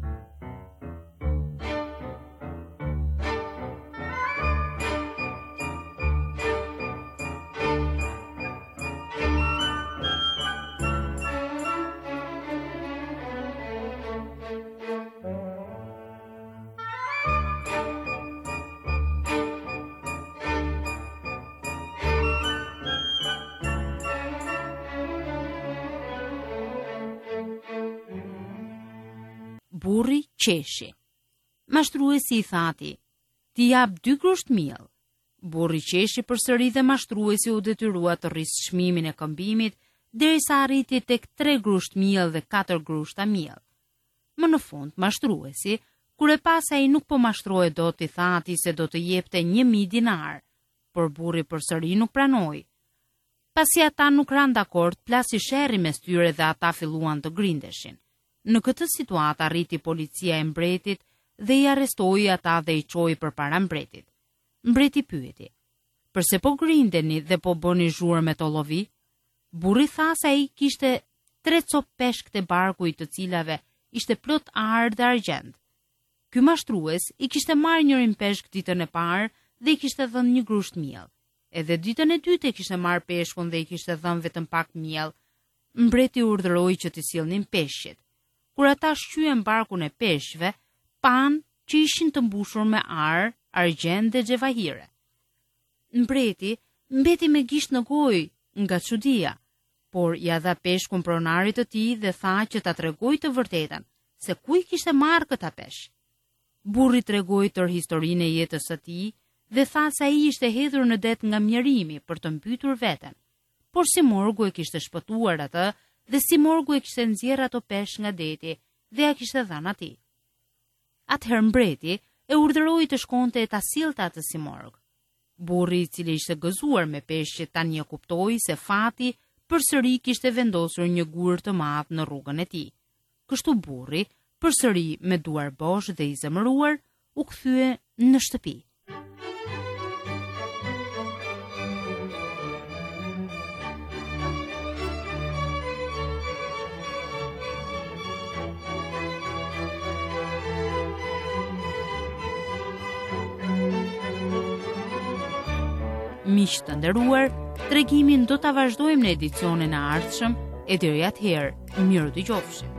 Speaker 5: Burri qeshi. Mashtruesi i thati: "Ti jap 2 grusht miell." Burri qeshi përsëri dhe mashtruesi u detyrua të rrisë çmimin e këmbimit derisa arriti tek 3 grusht miell dhe 4 grushta miell. Më në fund mashtruesi, kur e pa se ai nuk po mashtrohej dot, i tha atij se do të jepte 1000 dinar, por burri përsëri nuk pranoi. Pasi ata nuk ranë dakord, plasi sherri mes tyre dhe ata filluan të grindeshin. Në këtë situatë arriti policia e mbretit dhe i arrestoi ata dhe i çoi përpara mbretit. Mbreti pyeti: "Përse po grindeni dhe po bëni zhurmë me to llovi?" Burri tha se ai kishte 3 copë peshk të barku i të cilave ishte plot arë dhe argjend. Ky mashtrues i kishte marrë njërin peshk ditën e parë dhe i kishte dhënë një grusht miell. Edhe ditën e dytë e kishte marrë peshkun dhe i kishte dhënë vetëm pak miell. Mbreti urdhëroi që t'i sillnin peshqit. Kur ata shqyen barkun e peshqve, pan që ishin të mbushur me arë, argjend dhe xhevahire. Mbreti mbeti me gisht në gojë nga çudia, por ja dha peshkun pronarit të tij dhe tha që ta tregoj të vërtetën se ku i kishte marrë këta peshq. Burri tregoi tërë historinë e jetës së tij dhe tha se ai ishte hedhur në det nga mjerimi për të mbytur veten. Por si morgu e kishte shpëtuar atë dhe si morgu e kishte nxjerrë ato peshq nga deti dhe ja kishte dhënë atij. Atëherë mbreti e urdhëroi të shkonte e ta sillte atë si morg. Burri i cili ishte gëzuar me peshqit tani e kuptoi se fati përsëri kishte vendosur një gur të madh në rrugën e tij. Kështu burri, përsëri me duar bosh dhe i zemëruar, u kthye në shtëpi. Miq të nderuar, tregimin do ta vazhdojmë në edicionin e ardhshëm, e deri atëherë, mirë dëgjofshim.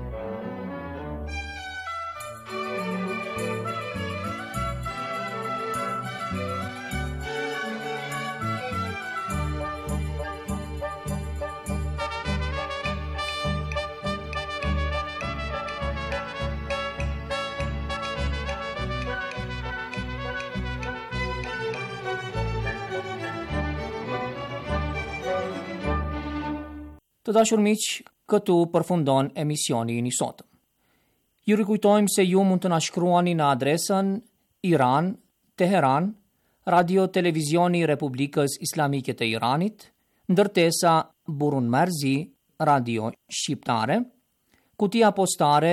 Speaker 1: Të dashur miq, këtu përfundon emisioni i sotëm. Ju rikujtojmë se ju mund të na shkruani në adresën Iran, Teheran, Radio Televizioni Republikës Islamike të Iranit, ndërtesa Burun Marzi, Radio Shqiptare, kutia postare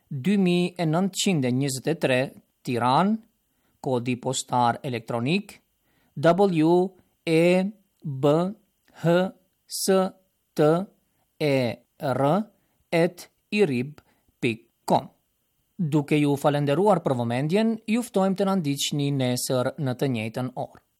Speaker 1: 2923 Tiran, kodi postar elektronik WEBHSTER@irib.com. Duke ju falenderuar për vëmendjen, ju ftojmë të na ndiqni nesër në të njëjtën orë.